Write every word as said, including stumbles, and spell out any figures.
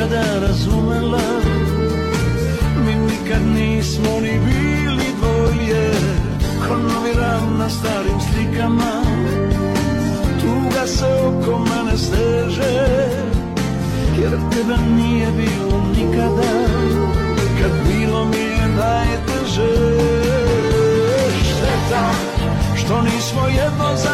nikada razumela. Mi nikad nismo ni bili dvoje, ko novi ran na starim slikama. Tuga se oko mene steže, jer tebe nije bilo nikada. Kad bilo mi je da je teže. Šteta što nismo jedno za